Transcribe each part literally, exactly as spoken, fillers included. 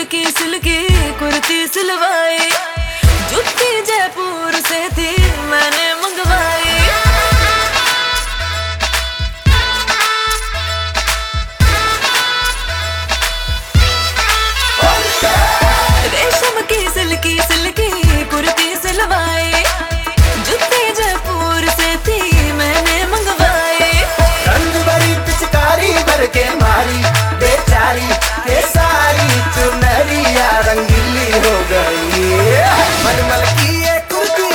Silky silky kurti सिलवाई, जुत्ती जयपुर से थी मैंने मंगवाई। रेशम की सिल्की सिल्की कुर्ती सिलवाई, जुत्ती जयपुर से थी मैंने मंगवाई। रंग भरी पिचकारी भर के मारी बेचारी के सारी चुनरिया रंगीली हो गई। मलमल की ये कुर्ती,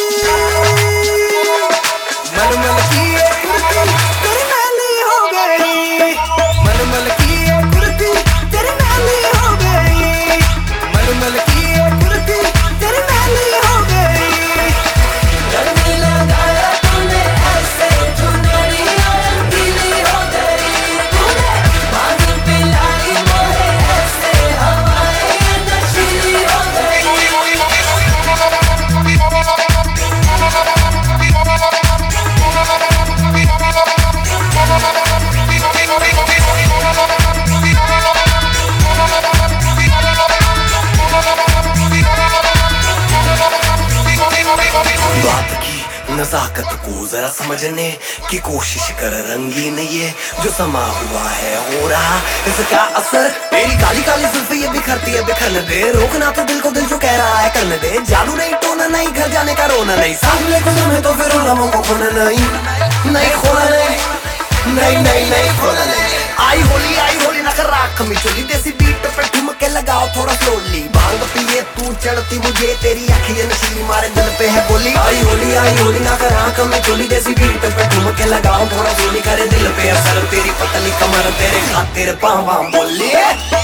मलमल की ये कुर्ती तेरी नाली हो गई। मलमल की ये कुर्ती तेरी नाली हो गई। मलमल की ये कुर्ती तेरी नाली हो गई। रंग लगाया तूने ऐसे चुनरिया रंगीली हो गई। तूने पानी पिलाई मोहे ऐसे हवाएं नशीली हो गई। बात की नजाकत को जरा समझने की कोशिश कर, रंगीन ये जो समा हुआ है हो रहा इसका असर। तेरी काली काली जुल्फी ये बिखरती है बिखरने दे, रोकना तो दिल को दिल जो कह रहा है करने दे। जादू नहीं टोना नहीं घर जाने का रोना नहीं, सामने को तुम्हें तो फिर लम्हों को खोना नहीं, नहीं खोना नहीं, नहीं नहीं नहीं खोना नहीं। आई होली आई होली ना कर राख में चोली, देसी बीट पे ठुमक के लगाओ थोड़ा स्लोली। भांग पिए तू चढ़ती मुझे तेरी आँखें नशीली मारे दिल पे है गोली। आई होली आई होली ना कर आँख में चोली, देसी बीट पे ठुमक के लगाओ थोड़ा स्लोली। करे दिल पे असर तेरी पतली कमर तेरे खातिर पाँव बोली।